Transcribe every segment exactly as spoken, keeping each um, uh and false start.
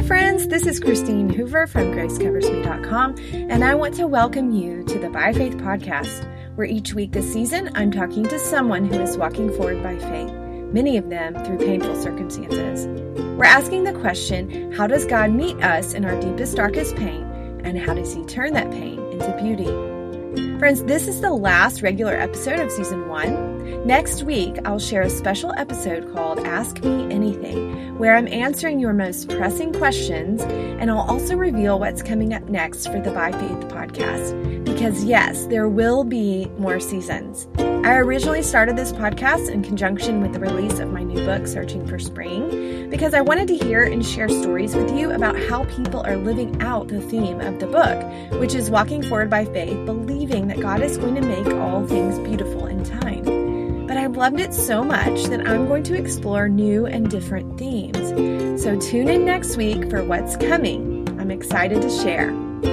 friends, this is Christine Hoover from grace covers me dot com, and I want to welcome you to the By Faith podcast, where each week this season I'm talking to someone who is walking forward by faith, many of them through painful circumstances. We're asking the question, how does God meet us in our deepest, darkest pain, and how does He turn that pain into beauty? Friends, this is the last regular episode of season one. Next week, I'll share a special episode called Ask Me Anything, where I'm answering your most pressing questions, and I'll also reveal what's coming up next for the By Faith podcast. Because yes, there will be more seasons. I originally started this podcast in conjunction with the release of my new book, Searching for Spring, because I wanted to hear and share stories with you about how people are living out the theme of the book, which is walking forward by faith, believing that God is going to make all things beautiful in time. But I loved it so much that I'm going to explore new and different themes. So tune in next week for what's coming. I'm excited to share.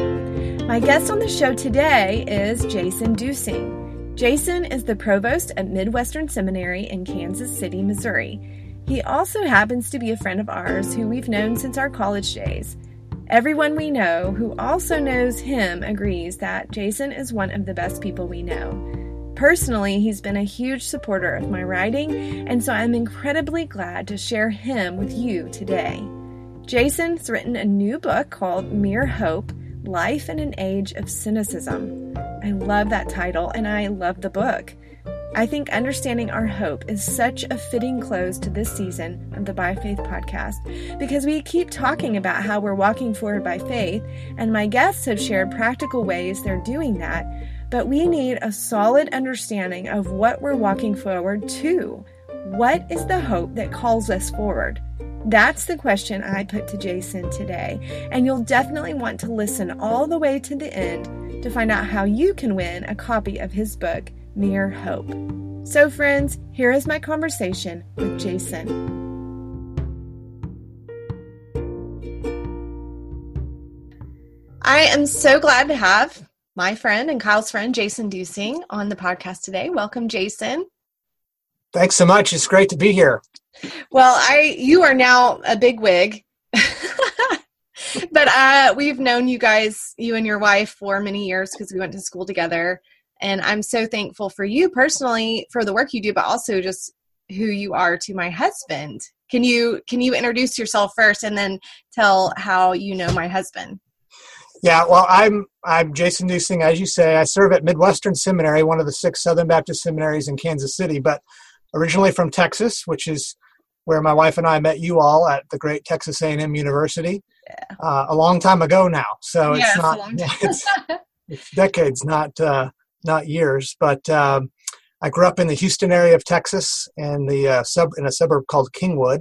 My guest on the show today is Jason Duesing. Jason is the provost at Midwestern Seminary in Kansas City, Missouri. He also happens to be a friend of ours who we've known since our college days. Everyone we know who also knows him agrees that Jason is one of the best people we know. Personally, he's been a huge supporter of my writing, and so I'm incredibly glad to share him with you today. Jason's written a new book called Mere Hope, Life in an Age of Cynicism. I love that title, and I love the book. I think understanding our hope is such a fitting close to this season of the By Faith podcast, because we keep talking about how we're walking forward by faith, and my guests have shared practical ways they're doing that, but we need a solid understanding of what we're walking forward to. What is the hope that calls us forward? That's the question I put to Jason today, and you'll definitely want to listen all the way to the end to find out how you can win a copy of his book, Mere Hope. So friends, here is my conversation with Jason. I am so glad to have my friend and Kyle's friend, Jason Duesing, on the podcast today. Welcome, Jason. Thanks so much. It's great to be here. Well, I you are now a bigwig, but uh, we've known you guys, you and your wife, for many years because we went to school together. And I'm so thankful for you personally for the work you do, but also just who you are to my husband. Can you can you introduce yourself first and then tell how you know my husband? Yeah, well, I'm I'm Jason Duesing, as you say. I serve at Midwestern Seminary, one of the six Southern Baptist seminaries in Kansas City, but originally from Texas, which is where my wife and I met you all at the great Texas A and M University yeah. uh, a long time ago now. So it's yes, not a long time. it's, it's decades, not uh, not years. But um, I grew up in the Houston area of Texas, in the uh, sub in a suburb called Kingwood.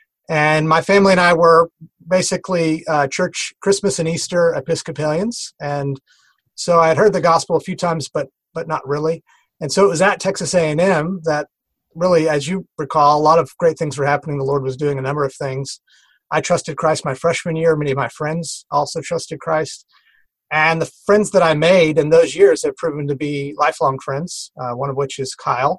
And my family and I were basically uh, church Christmas and Easter Episcopalians. And so I had heard the gospel a few times, but but not really. And so it was at Texas A and M that really, as you recall, a lot of great things were happening. The Lord was doing a number of things. I trusted Christ my freshman year. Many of my friends also trusted Christ. And the friends that I made in those years have proven to be lifelong friends, uh, one of which is Kyle.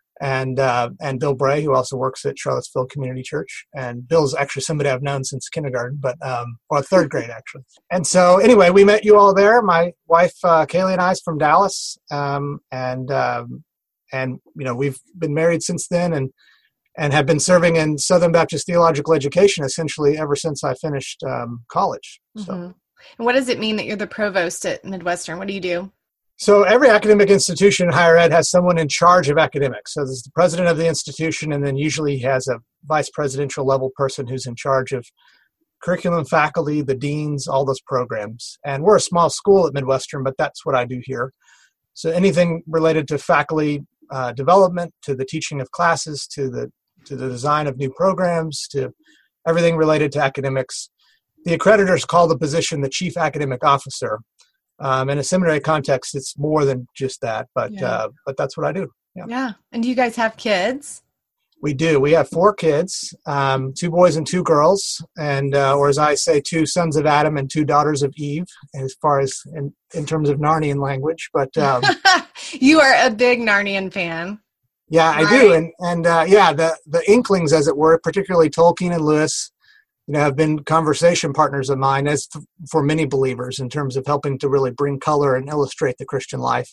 And uh, and Bill Bray, who also works at Charlottesville Community Church. And Bill's actually somebody I've known since kindergarten, but um, or third grade, actually. And so anyway, we met you all there. My wife, uh, Kaylee, and I is from Dallas. Um, and, um, and you know, we've been married since then and and have been serving in Southern Baptist theological education essentially ever since I finished um, college. So. Mm-hmm. And what does it mean that you're the provost at Midwestern? What do you do? So every academic institution in higher ed has someone in charge of academics. So there's the president of the institution, and then usually he has a vice presidential level person who's in charge of curriculum, faculty, the deans, all those programs. And we're a small school at Midwestern, but that's what I do here. So anything related to faculty uh, development, to the teaching of classes, to the to the design of new programs, to everything related to academics. The accreditors call the position the chief academic officer. Um, in a seminary context, it's more than just that, but yeah. uh, but that's what I do. Yeah. yeah. And do you guys have kids? We do. We have four kids, um, two boys and two girls, and uh, or as I say, two sons of Adam and two daughters of Eve, as far as in, in terms of Narnian language. But um, you are a big Narnian fan. Yeah, I right? do, and and uh, yeah, the the Inklings, as it were, particularly Tolkien and Lewis. you know, have been conversation partners of mine, as th- for many believers, in terms of helping to really bring color and illustrate the Christian life.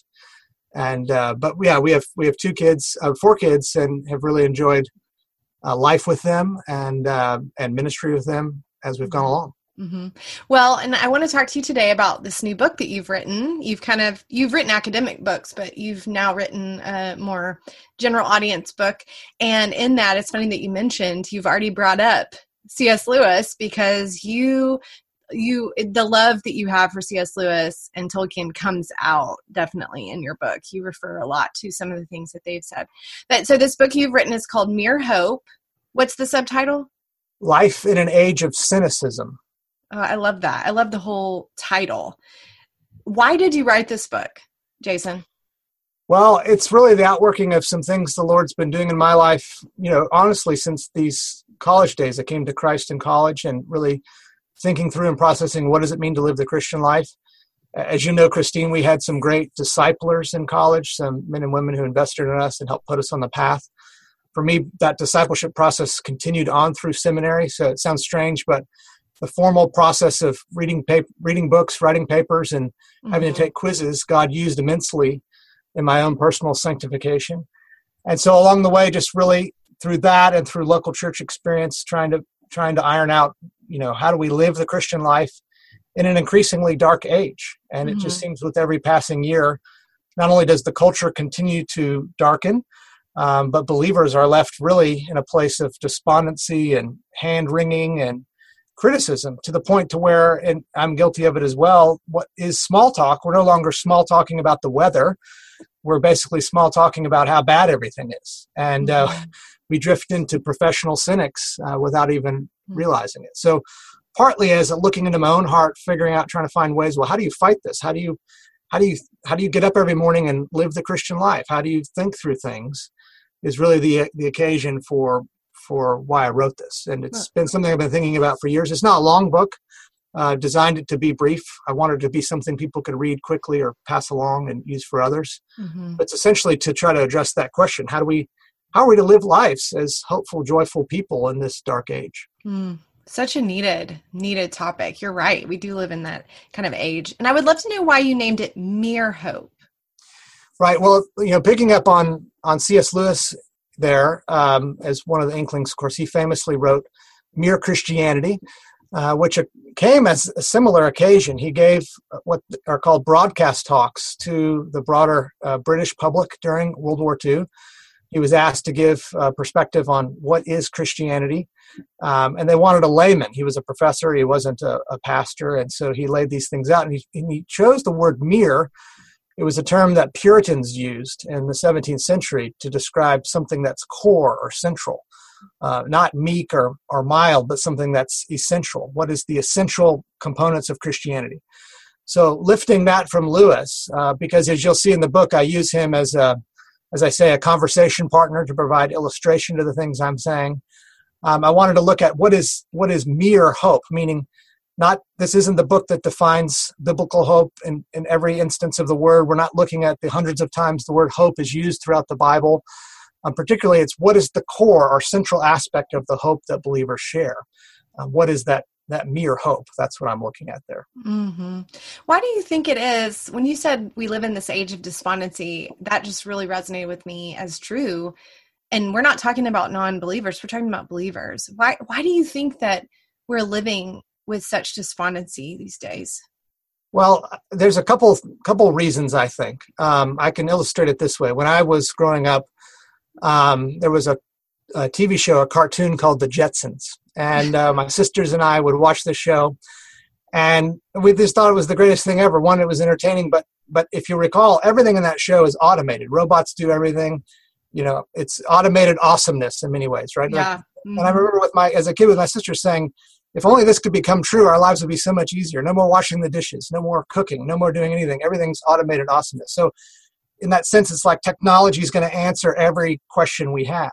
And uh, but yeah, we have we have two kids, uh, four kids, and have really enjoyed uh, life with them and uh, and ministry with them as we've gone along. Mm-hmm. Well, and I want to talk to you today about this new book that you've written. You've kind of, you've written academic books, but you've now written a more general audience book. And in that, it's funny that you mentioned, you've already brought up C S Lewis, because you, you, the love that you have for C S Lewis and Tolkien comes out definitely in your book. You refer a lot to some of the things that they've said. But so this book you've written is called Mere Hope. What's the subtitle? Life in an Age of Cynicism. Oh, I love that. I love the whole title. Why did you write this book, Jason? Well, it's really the outworking of some things the Lord's been doing in my life, you know, honestly, since these college days. I came to Christ in college and really thinking through and processing what does it mean to live the Christian life. As you know, Christine, we had some great disciplers in college, some men and women who invested in us and helped put us on the path. For me, that discipleship process continued on through seminary. So it sounds strange, but the formal process of reading paper, reading books, writing papers, and mm-hmm. having to take quizzes, God used immensely in my own personal sanctification. And so along the way, just really through that and through local church experience, trying to trying to iron out, you know, how do we live the Christian life in an increasingly dark age? And mm-hmm. it just seems with every passing year, not only does the culture continue to darken, um, but believers are left really in a place of despondency and hand-wringing and criticism, to the point to where, and I'm guilty of it as well, what is small talk? We're no longer small talking about the weather. We're basically small talking about how bad everything is. And uh, mm-hmm. we drift into professional cynics uh, without even realizing it. So partly as looking into my own heart, figuring out, trying to find ways, well, how do you fight this? How do you, how do you, how do you get up every morning and live the Christian life? How do you think through things is really the the occasion for for why I wrote this. And it's been something I've been thinking about for years. It's not a long book, uh, designed it to be brief. I wanted it to be something people could read quickly or pass along and use for others. Mm-hmm. But it's essentially to try to address that question. How do we, how are we to live lives as hopeful, joyful people in this dark age? Mm, such a needed, needed topic. You're right. We do live in that kind of age. And I would love to know why you named it Mere Hope. Right. Well, you know, picking up on, on C S Lewis there, um, as one of the Inklings, of course, he famously wrote Mere Christianity, uh, which came as a similar occasion. He gave what are called broadcast talks to the broader uh, British public during World War Two. He was asked to give uh, perspective on what is Christianity, um, and they wanted a layman. He was a professor. He wasn't a, a pastor, and so he laid these things out, and he, and he chose the word mere. It was a term that Puritans used in the seventeenth century to describe something that's core or central, uh, not meek or, or mild, but something that's essential. What is the essential components of Christianity? So lifting that from Lewis, uh, because as you'll see in the book, I use him as a, as I say, a conversation partner to provide illustration to the things I'm saying. Um, I wanted to look at what is what is mere hope, meaning Not this isn't the book that defines biblical hope in, in every instance of the word. We're not looking at the hundreds of times the word hope is used throughout the Bible. Um, particularly, it's what is the core or central aspect of the hope that believers share. Uh, what is that that mere hope? That's what I'm looking at there. Mm-hmm. Why do you think it is, when you said we live in this age of despondency, that just really resonated with me as true. And we're not talking about non-believers, we're talking about believers. Why Why do you think that we're living with such despondency these days? Well, there's a couple couple reasons, I think. Um, I can illustrate it this way. When I was growing up, um, there was a, a T V show, a cartoon called The Jetsons. And uh, my sisters and I would watch the show. And we just thought it was the greatest thing ever. One, it was entertaining. But but if you recall, everything in that show is automated. Robots do everything. You know, it's automated awesomeness in many ways, right? Yeah. Like, mm-hmm. And I remember with my as a kid with my sister saying, if only this could become true, our lives would be so much easier. No more washing the dishes, no more cooking, no more doing anything. Everything's automated awesomeness. So in that sense, it's like technology is going to answer every question we have.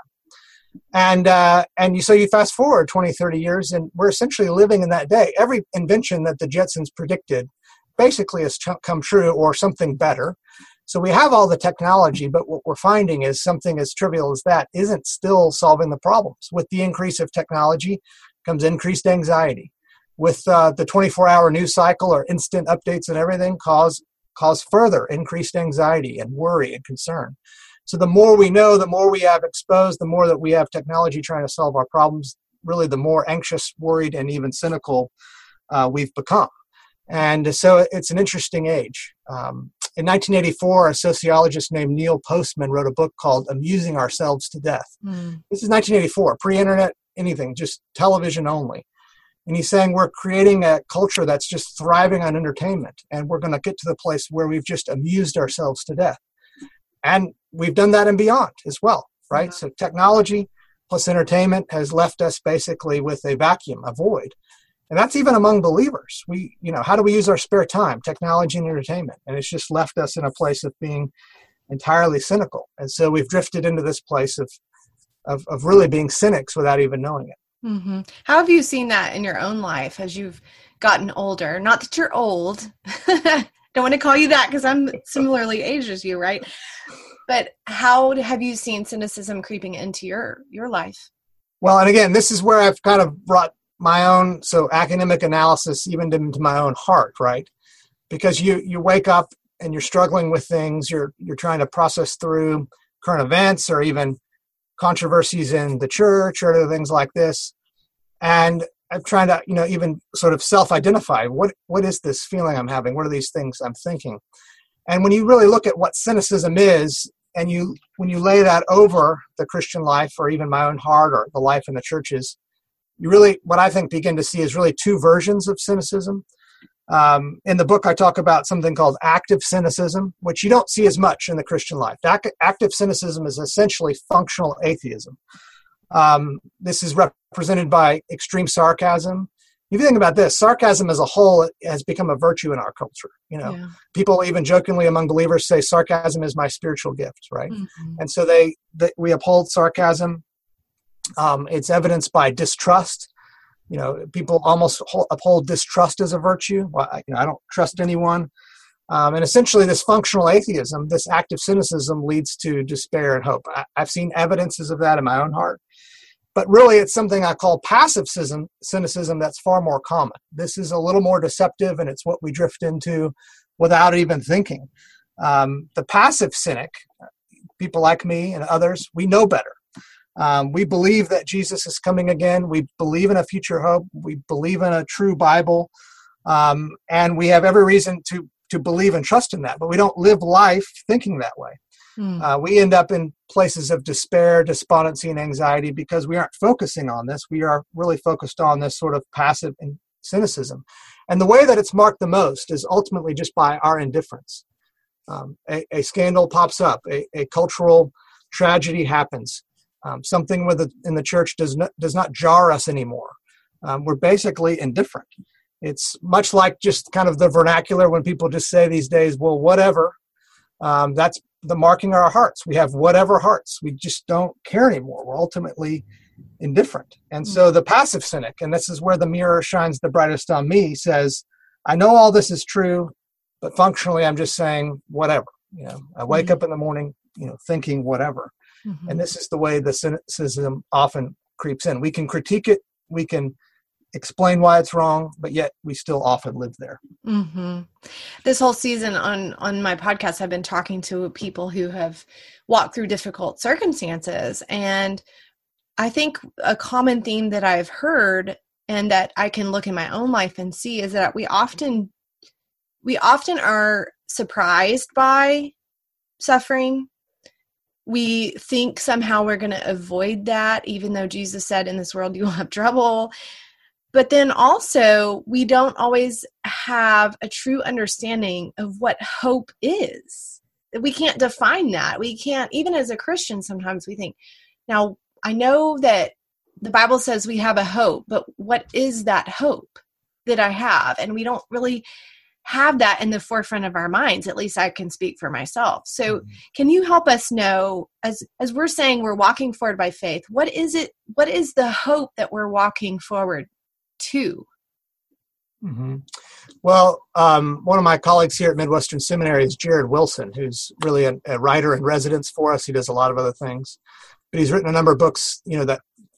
And uh, and you, so you fast forward twenty, thirty years, and we're essentially living in that day. Every invention that the Jetsons predicted basically has ch- come true or something better. So we have all the technology, but what we're finding is something as trivial as that isn't still solving the problems. With the increase of technology, comes increased anxiety. With uh, the twenty-four hour news cycle or instant updates and everything cause cause further increased anxiety and worry and concern. So the more we know, the more we have exposed, the more that we have technology trying to solve our problems, really the more anxious, worried, and even cynical uh, we've become. And so it's an interesting age. Um, in nineteen eighty-four, a sociologist named Neil Postman wrote a book called Amusing Ourselves to Death. Mm. This is nineteen eighty-four, pre-internet, anything, just television only. And he's saying we're creating a culture that's just thriving on entertainment, and we're going to get to the place where we've just amused ourselves to death. And we've done that and beyond as well, right? Mm-hmm. So technology plus entertainment has left us basically with a vacuum, a void. And that's even among believers. We, you know, how do we use our spare time? Technology and entertainment. And it's just left us in a place of being entirely cynical. And so we've drifted into this place of of, of really being cynics without even knowing it. Mm-hmm. How have you seen that in your own life as you've gotten older? Not that you're old. Don't want to call you that because I'm similarly aged as you, right? But how have you seen cynicism creeping into your, your life? Well, and again, this is where I've kind of brought my own, so academic analysis even into my own heart, right? Because you, you wake up and you're struggling with things, you're you're trying to process through current events or even controversies in the church or other things like this. And I'm trying to, you know, even sort of self-identify what what is this feeling I'm having? What are these things I'm thinking? And when you really look at what cynicism is, and you when you lay that over the Christian life or even my own heart or the life in the churches, you really, what I think, begin to see is really two versions of cynicism. Um, in the book, I talk about something called active cynicism, which you don't see as much in the Christian life. Ac- active cynicism is essentially functional atheism. Um, this is represented by extreme sarcasm. If you think about this, sarcasm as a whole has become a virtue in our culture. You know, yeah. People even jokingly among believers say sarcasm is my spiritual gift, right? Mm-hmm. And so they, they we uphold sarcasm. Um, it's evidenced by distrust. You know, people almost uphold distrust as a virtue. Well, I, you know, I don't trust anyone. Um, and essentially this functional atheism, this active cynicism leads to despair and hope. I, I've seen evidences of that in my own heart. But really it's something I call passive cynicism that's far more common. This is a little more deceptive, and it's what we drift into without even thinking. Um, the passive cynic, people like me and others, we know better. Um, we believe that Jesus is coming again. We believe in a future hope. We believe in a true Bible. Um, and we have every reason to, to believe and trust in that, but we don't live life thinking that way. Mm. Uh, we end up in places of despair, despondency, and anxiety because we aren't focusing on this. We are really focused on this sort of passive cynicism. And the way that it's marked the most is ultimately just by our indifference. Um, a, a scandal pops up. A, a cultural tragedy happens. Um, something with the, in the church does not does not jar us anymore. Um, we're basically indifferent. It's much like just kind of the vernacular when people just say these days, well, whatever. Um, that's the marking our hearts. We have whatever hearts. We just don't care anymore. We're ultimately indifferent. And so the passive cynic, and this is where the mirror shines the brightest on me, says, I know all this is true, but functionally I'm just saying whatever. You know, I wake mm-hmm. up in the morning, you know, thinking whatever. Mm-hmm. And this is the way the cynicism often creeps in. We can critique it, we can explain why it's wrong, but yet we still often live there. Mm-hmm. This whole season on, on my podcast, I've been talking to people who have walked through difficult circumstances. And I think a common theme that I've heard and that I can look in my own life and see is that we often, we often are surprised by suffering. We think somehow we're going to avoid that, even though Jesus said in this world you will have trouble. But then also we don't always have a true understanding of what hope is. We can't define that. We can't, even as a Christian, sometimes we think, now I know that the Bible says we have a hope, but what is that hope that I have? And we don't really have that in the forefront of our minds. At least I can speak for myself. So mm-hmm. Can you help us know, as as we're saying we're walking forward by faith, what is it, what is the hope that we're walking forward to? Mm-hmm. Well, um, one of my colleagues here at Midwestern Seminary is Jared Wilson, who's really a, a writer in residence for us. He does a lot of other things, but he's written a number of books, you know, that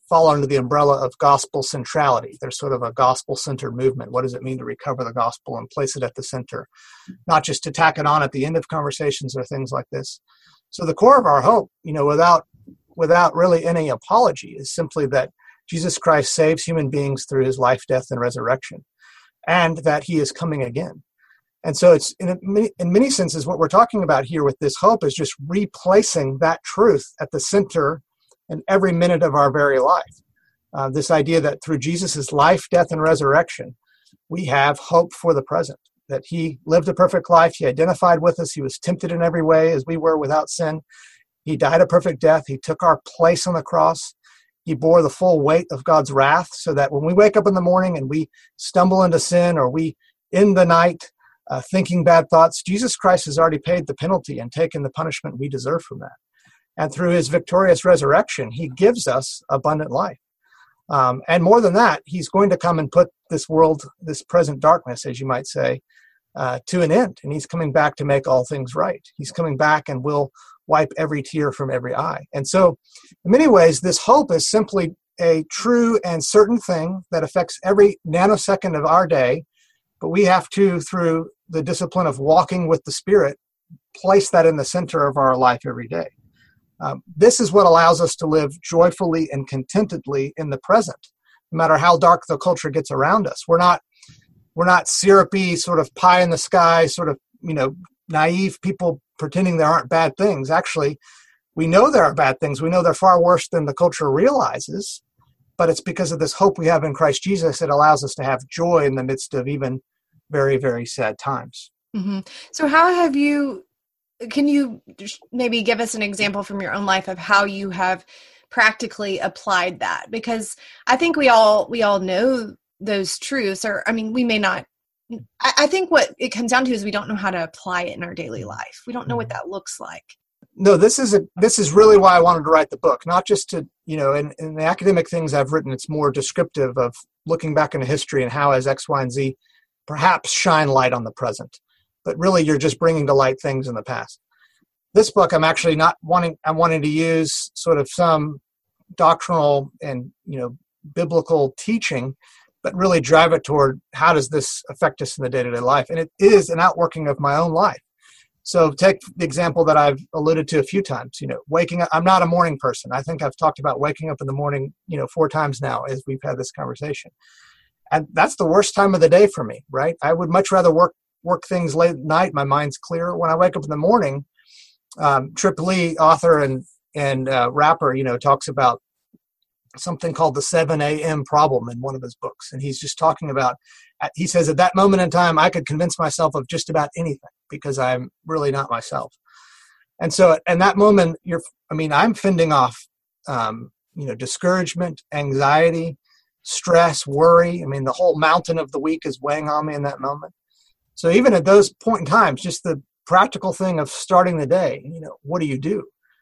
fall under the umbrella of gospel centrality. There's sort of a gospel-centered movement. What does it mean to recover the gospel and place it at the center, not just to tack it on at the end of conversations or things like this? So the core of our hope, you know, without without really any apology, is simply that Jesus Christ saves human beings through his life, death, and resurrection, and that he is coming again. And so it's in, a, in many senses, what we're talking about here with this hope is just replacing that truth at the center in every minute of our very life. Uh, this idea that through Jesus' life, death, and resurrection, we have hope for the present, that he lived a perfect life, he identified with us, he was tempted in every way as we were without sin. He died a perfect death. He took our place on the cross. He bore the full weight of God's wrath so that when we wake up in the morning and we stumble into sin or we end the night uh, thinking bad thoughts, Jesus Christ has already paid the penalty and taken the punishment we deserve from that. And through his victorious resurrection, he gives us abundant life. Um, and more than that, he's going to come and put this world, this present darkness, as you might say, uh, to an end. And he's coming back to make all things right. He's coming back and will wipe every tear from every eye. And so, in many ways, this hope is simply a true and certain thing that affects every nanosecond of our day. But we have to, through the discipline of walking with the Spirit, place that in the center of our life every day. Um, this is what allows us to live joyfully and contentedly in the present, no matter how dark the culture gets around us. We're not, we're not syrupy, sort of pie in the sky, sort of, you know, naive people pretending there aren't bad things. Actually, we know there are bad things. We know they're far worse than the culture realizes, but it's because of this hope we have in Christ Jesus that allows us to have joy in the midst of even very, very sad times. Mm-hmm. So how have you, can you maybe give us an example from your own life of how you have practically applied that? Because I think we all, we all know those truths, or, I mean, we may not, I, I think what it comes down to is we don't know how to apply it in our daily life. We don't know what that looks like. No, this is a, this is really why I wanted to write the book, not just to, you know, in, in the academic things I've written, it's more descriptive of looking back into history and how as X, Y, and Z perhaps shine light on the present. But really, you're just bringing to light things in the past. This book, I'm actually not wanting, I'm wanting to use sort of some doctrinal and, you know, biblical teaching, but really drive it toward how does this affect us in the day-to-day life? And it is an outworking of my own life. So take the example that I've alluded to a few times, you know, waking up. I'm not a morning person. I think I've talked about waking up in the morning, you know, four times now as we've had this conversation. And that's the worst time of the day for me, right? I would much rather work work things late at night. My mind's clear. When I wake up in the morning, um, Trip Lee, author and, and uh, rapper, you know, talks about something called the seven a.m. problem in one of his books. And he's just talking about, he says at that moment in time, I could convince myself of just about anything because I'm really not myself. And so at that moment, you're, I mean, I'm fending off, um, you know, discouragement, anxiety, stress, worry. I mean, the whole mountain of the week is weighing on me in that moment. So even at those point in times, just the practical thing of starting the day, you know, what do you do?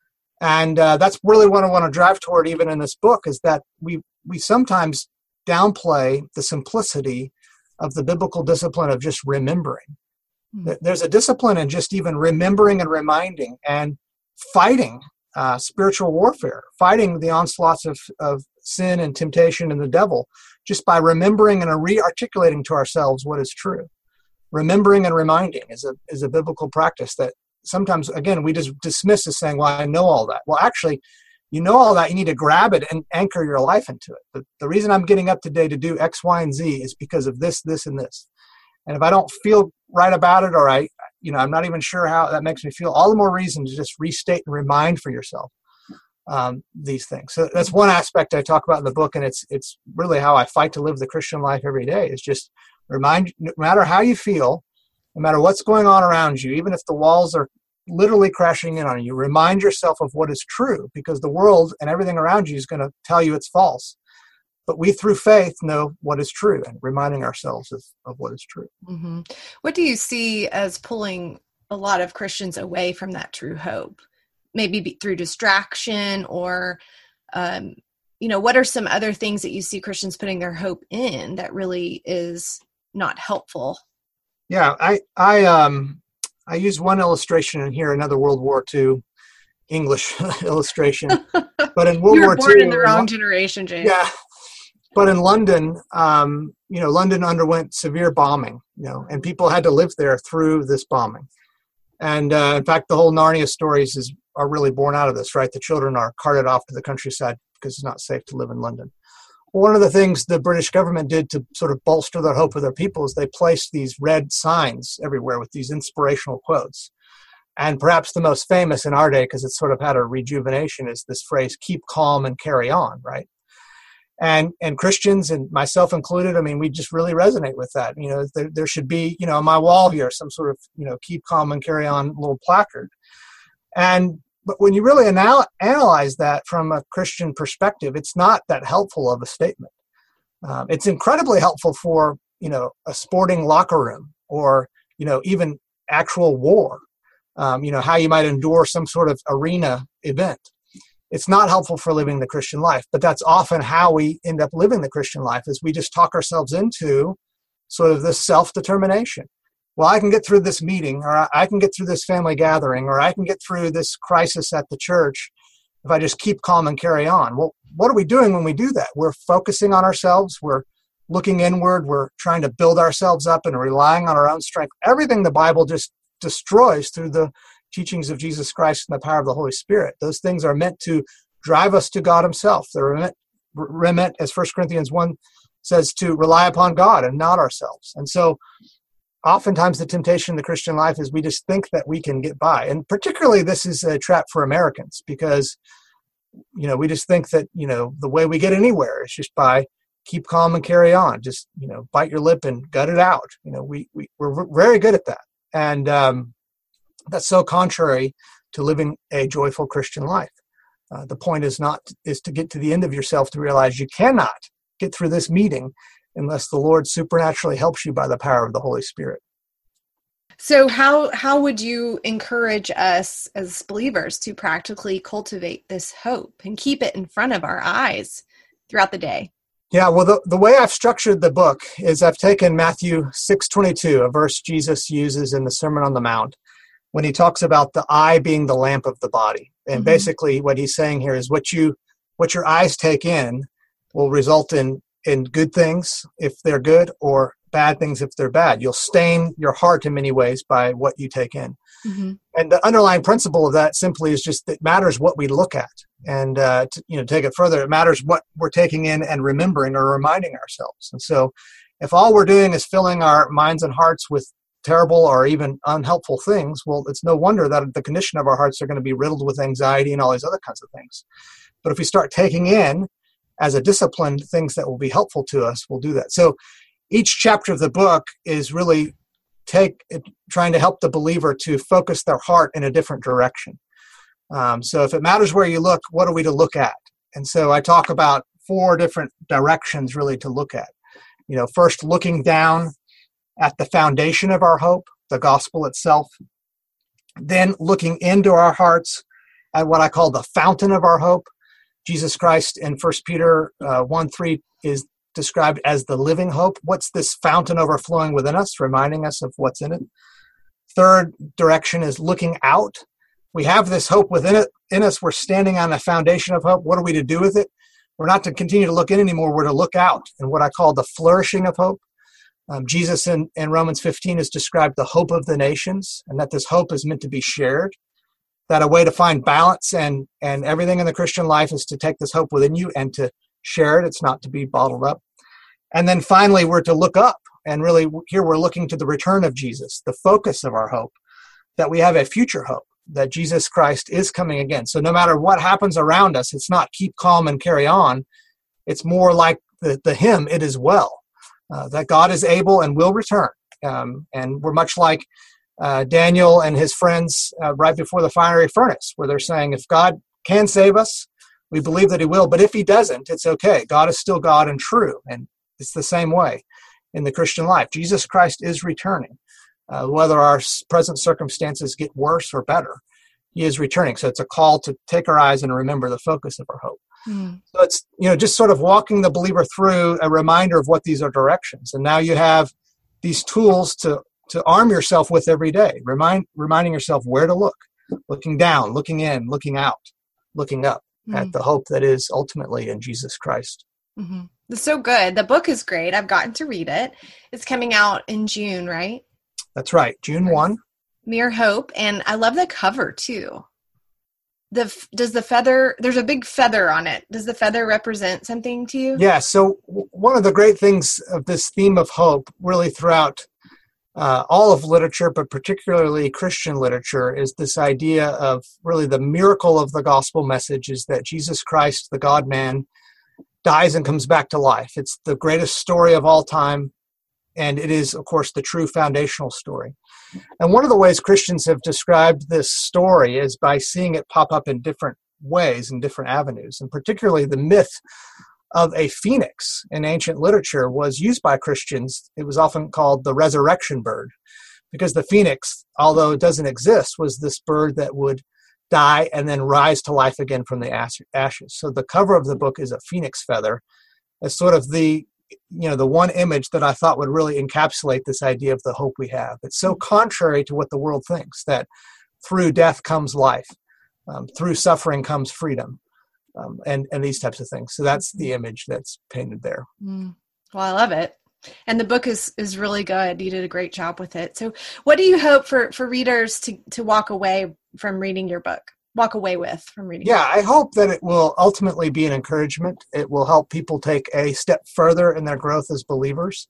And uh, that's really what I want to drive toward even in this book is that we we sometimes downplay the simplicity of the biblical discipline of just remembering. Mm-hmm. There's a discipline in just even remembering and reminding and fighting uh, spiritual warfare, fighting the onslaughts of, of sin and temptation and the devil, just by remembering and re-articulating to ourselves what is true. Remembering and reminding is a is a biblical practice that sometimes, again, we just dismiss as saying, well, I know all that. Well, actually, you know all that. You need to grab it and anchor your life into it. The, the reason I'm getting up today to do X, Y, and Z is because of this, this, and this. And if I don't feel right about it, or I, you know, I'm not even sure how that makes me feel, all the more reason to just restate and remind for yourself um, these things. So that's one aspect I talk about in the book, and it's it's really how I fight to live the Christian life every day, is just remind, no matter how you feel, no matter what's going on around you, even if the walls are literally crashing in on you, remind yourself of what is true, because the world and everything around you is going to tell you it's false. But we, through faith, know what is true, and reminding ourselves of, of what is true. Mm-hmm. What do you see as pulling a lot of Christians away from that true hope? Maybe be through distraction, or, um, you know, what are some other things that you see Christians putting their hope in that really is not helpful? Yeah, I I um I use one illustration in here, another World War Two. English illustration. But in World you were War born Two, in the wrong generation, James. Yeah. But in London, um, you know, London underwent severe bombing, you know, and people had to live there through this bombing. And uh, in fact, the whole Narnia stories is are really born out of this, right? The children are carted off to the countryside because it's not safe to live in London. One of the things the British government did to sort of bolster their hope of their people is they placed these red signs everywhere with these inspirational quotes. And perhaps the most famous in our day, because it's sort of had a rejuvenation, is this phrase, keep calm and carry on, right? And and Christians, and myself included, I mean, we just really resonate with that. You know, there, there should be, you know, on my wall here, some sort of, you know, keep calm and carry on little placard. And but when you really anal- analyze that from a Christian perspective, it's not that helpful of a statement. Um, it's incredibly helpful for, you know, a sporting locker room or, you know, even actual war, um, you know, how you might endure some sort of arena event. It's not helpful for living the Christian life, but that's often how we end up living the Christian life, is we just talk ourselves into sort of this self-determination. Well, I can get through this meeting, or I can get through this family gathering, or I can get through this crisis at the church if I just keep calm and carry on. Well, what are we doing when we do that? We're focusing on ourselves. We're looking inward. We're trying to build ourselves up and relying on our own strength. Everything the Bible just destroys through the teachings of Jesus Christ and the power of the Holy Spirit. Those things are meant to drive us to God himself. They're meant, meant, as First Corinthians one says, to rely upon God and not ourselves. And so oftentimes the temptation in the Christian life is we just think that we can get by. And particularly this is a trap for Americans because, you know, we just think that, you know, the way we get anywhere is just by keep calm and carry on. Just, you know, bite your lip and gut it out. You know, we, we, we're very good at that. And, um, that's so contrary to living a joyful Christian life. Uh, the point is not is to get to the end of yourself to realize you cannot get through this meeting unless the Lord supernaturally helps you by the power of the Holy Spirit. So how how would you encourage us as believers to practically cultivate this hope and keep it in front of our eyes throughout the day? Yeah, well, the, the way I've structured the book is I've taken Matthew six twenty-two, a verse Jesus uses in the Sermon on the Mount, when he talks about the eye being the lamp of the body. And mm-hmm. basically what he's saying here is what you what your eyes take in will result in, in good things if they're good, or bad things if they're bad. You'll stain your heart in many ways by what you take in. Mm-hmm. And the underlying principle of that simply is just it matters what we look at. And uh, to, you know, take it further, it matters what we're taking in and remembering or reminding ourselves. And so if all we're doing is filling our minds and hearts with terrible or even unhelpful things, well, it's no wonder that the condition of our hearts are going to be riddled with anxiety and all these other kinds of things. But if we start taking in as a discipline things that will be helpful to us, we'll do that. So each chapter of the book is really take trying to help the believer to focus their heart in a different direction. Um, so if it matters where you look, what are we to look at? And so I talk about four different directions really to look at. You know, first looking down at the foundation of our hope, the gospel itself. Then looking into our hearts at what I call the fountain of our hope. Jesus Christ in First Peter uh, one three is described as the living hope. What's this fountain overflowing within us, reminding us of what's in it? Third direction is looking out. We have this hope within it, in us. We're standing on a foundation of hope. What are we to do with it? We're not to continue to look in anymore. We're to look out, and what I call the flourishing of hope. Um, Jesus in, in Romans fifteen has described the hope of the nations, and that this hope is meant to be shared, that a way to find balance and, and everything in the Christian life is to take this hope within you and to share it. It's not to be bottled up. And then finally, we're to look up, and really here we're looking to the return of Jesus, the focus of our hope, that we have a future hope, that Jesus Christ is coming again. So no matter what happens around us, it's not keep calm and carry on. It's more like the, the hymn, it is well. Uh, that God is able and will return. Um, and we're much like uh, Daniel and his friends uh, right before the fiery furnace, where they're saying, if God can save us, we believe that he will. But if he doesn't, it's okay. God is still God and true. And it's the same way in the Christian life. Jesus Christ is returning. Uh, whether our present circumstances get worse or better, he is returning. So it's a call to take our eyes and remember the focus of our hope. Mm. So it's, you know, just sort of walking the believer through a reminder of what these are directions. And now you have these tools to, to arm yourself with every day, remind, reminding yourself where to look. looking down, looking in, looking out, looking up mm-hmm. at the hope that is ultimately in Jesus Christ. Mm-hmm. It's so good. The book is great. I've gotten to read it. It's coming out in June, right? That's right. June first. Mere Hope. And I love the cover too. The does the feather, there's a big feather on it. Does the feather represent something to you? Yeah. So w- one of the great things of this theme of hope really throughout uh, all of literature, but particularly Christian literature, is this idea of really the miracle of the gospel message is that Jesus Christ, the God-man, dies and comes back to life. It's the greatest story of all time. And it is, of course, the true foundational story. And one of the ways Christians have described this story is by seeing it pop up in different ways, in different avenues. And particularly the myth of a phoenix in ancient literature was used by Christians. It was often called the resurrection bird, because the phoenix, although it doesn't exist, was this bird that would die and then rise to life again from the ashes. So the cover of the book is a phoenix feather as sort of the you know, the one image that I thought would really encapsulate this idea of the hope we have. It's so contrary to what the world thinks, that through death comes life, um, through suffering comes freedom, um, and, and these types of things. So that's the image that's painted there. Mm. Well, I love it. And the book is, is really good. You did a great job with it. So what do you hope for, for readers to, to walk away from reading your book? walk away with from reading? Yeah, I hope that it will ultimately be an encouragement. It will help people take a step further in their growth as believers.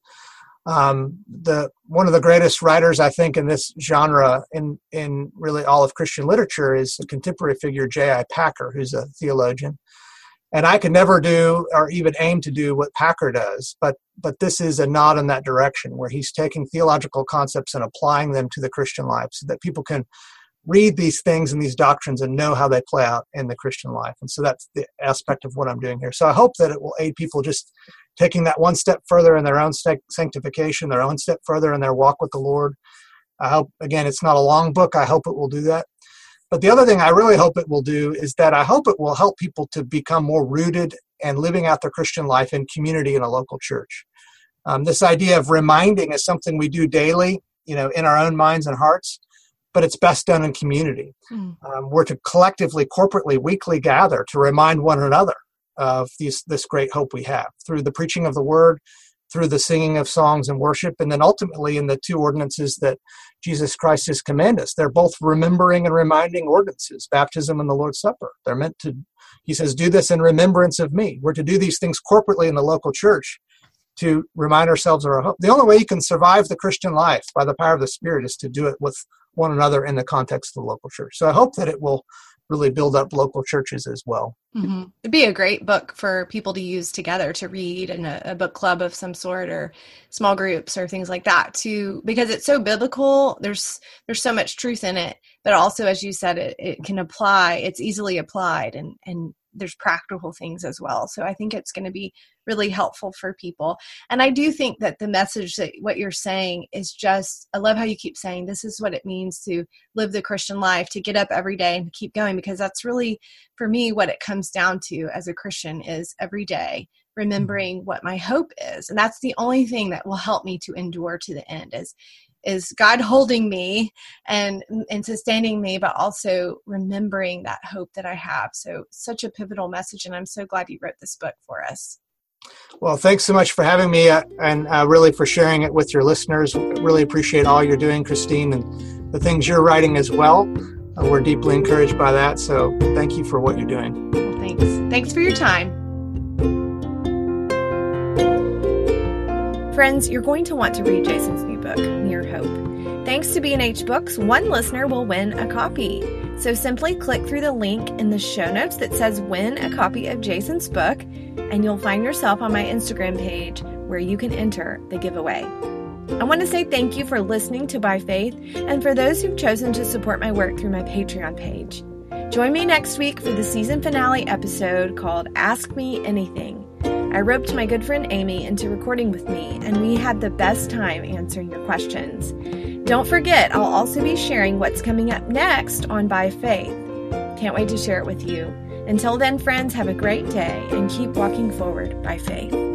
Um, the one of the greatest writers, I think, in this genre, in in really all of Christian literature, is a contemporary figure, J I Packer, who's a theologian. And I could never do or even aim to do what Packer does, but but this is a nod in that direction, where he's taking theological concepts and applying them to the Christian life so that people can read these things and these doctrines and know how they play out in the Christian life. And so that's the aspect of what I'm doing here. So I hope that it will aid people just taking that one step further in their own sanctification, their own step further in their walk with the Lord. I hope, again, it's not a long book. I hope it will do that. But the other thing I really hope it will do is that I hope it will help people to become more rooted and living out their Christian life in community in a local church. Um, this idea of reminding is something we do daily, you know, in our own minds and hearts, but it's best done in community. Mm. Um, we're to collectively, corporately, weekly gather to remind one another of these, this great hope we have through the preaching of the word, through the singing of songs and worship, and then ultimately in the two ordinances that Jesus Christ has commanded us. They're both remembering and reminding ordinances, baptism and the Lord's Supper. They're meant to, he says, do this in remembrance of me. We're to do these things corporately in the local church to remind ourselves of our hope. The only way you can survive the Christian life by the power of the Spirit is to do it with one another in the context of the local church. So I hope that it will really build up local churches as well. Mm-hmm. It'd be a great book for people to use together to read in a, a book club of some sort, or small groups or things like that too, because it's so biblical. There's, there's so much truth in it, but also, as you said, it, it can apply, it's easily applied, and, and there's practical things as well. So I think it's going to be really helpful for people. And I do think that the message that what you're saying is just, I love how you keep saying, this is what it means to live the Christian life, to get up every day and keep going, because that's really, for me, what it comes down to as a Christian is every day remembering what my hope is. And that's the only thing that will help me to endure to the end, is is God holding me and and sustaining me, but also remembering that hope that I have. So such a pivotal message, and I'm so glad you wrote this book for us. Well, thanks so much for having me, uh, and uh, really for sharing it with your listeners. Really appreciate all you're doing, Christine, and the things you're writing as well. Uh, we're deeply encouraged by that, so thank you for what you're doing. Well, thanks. Thanks for your time. Friends, you're going to want to read Jason's new book, Mere Hope. Thanks to B and H Books, one listener will win a copy. So simply click through the link in the show notes that says win a copy of Jason's book, and you'll find yourself on my Instagram page where you can enter the giveaway. I want to say thank you for listening to By Faith, and for those who've chosen to support my work through my Patreon page. Join me next week for the season finale episode called Ask Me Anything. I roped my good friend Amy into recording with me, and we had the best time answering your questions. Don't forget, I'll also be sharing what's coming up next on By Faith. Can't wait to share it with you. Until then, friends, have a great day and keep walking forward by faith.